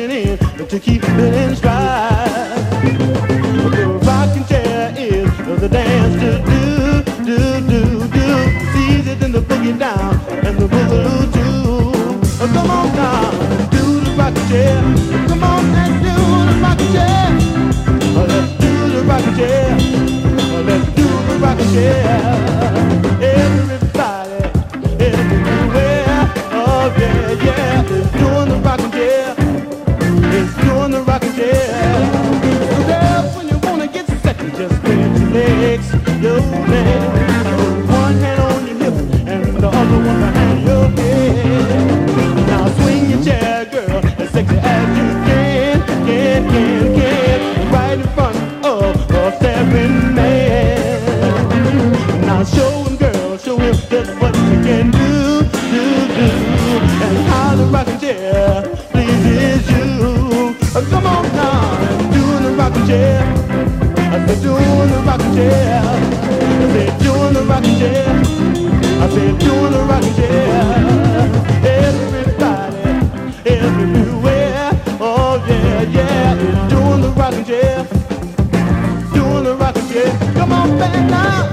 stepping in to keep it in stride. The rocking chair is the dance to do. Sees it in the boogie down and the boogaloo too. Come on now, do the rocking chair. Come on and do the rocking chair. Let's do the rocking chair. Let's do the rocking chair. Everybody, everywhere. Oh yeah, yeah, it's doing the rocking chair. It's doing the rocking chair. So there, when you wanna get second, just bend your legs, your legs. One hand on your hip and the other one behind your head. Now swing your chair, girl, as sexy as you can. Right in front of a staring man. Now show him, girl, show him just what you can do. And how the rocking chair pleases you. Come on now, doing the rocking chair. I said doing the rocking chair. I said doing the rocking chair. I said doing the rocking chair. Everybody, everywhere. Oh yeah, yeah, it's doing the rocking chair. Doing the rocking chair. Come on back now.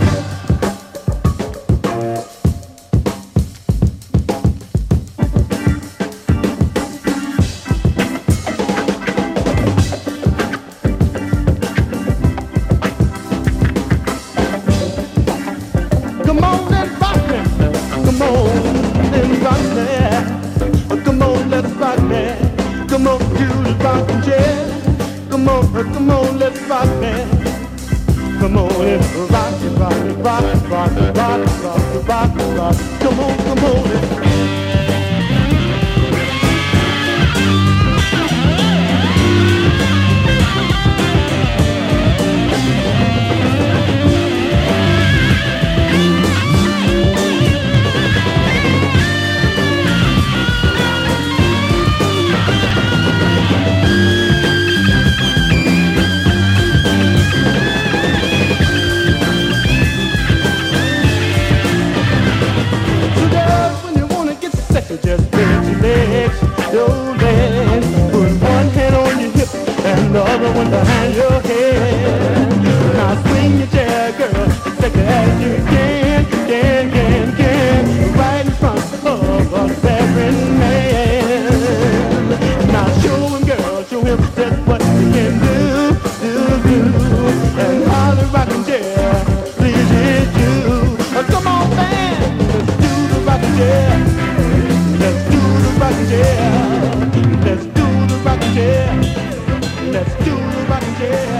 Come on and rock me. Come on and rock me. Come on, let's rock me. Come on, do the rocking chair. Come on, let's rock me. Come on and rock it, rock it, rock it, rock it, rock it, rock it, rock it, rock it. Come on, come on. Just bend your legs, your legs. Put one hand on your hip and the other one behind your head. Now swing your chair, girl, as sexy as you can. Right in front of a staring man. Now show him, girl, show him just what you can do. And how the rocking chair pleases you. Come on, man, let's do the rocking chair. Let's do the rocking chair. Let's do the rocking chair. Let's do the rocking chair.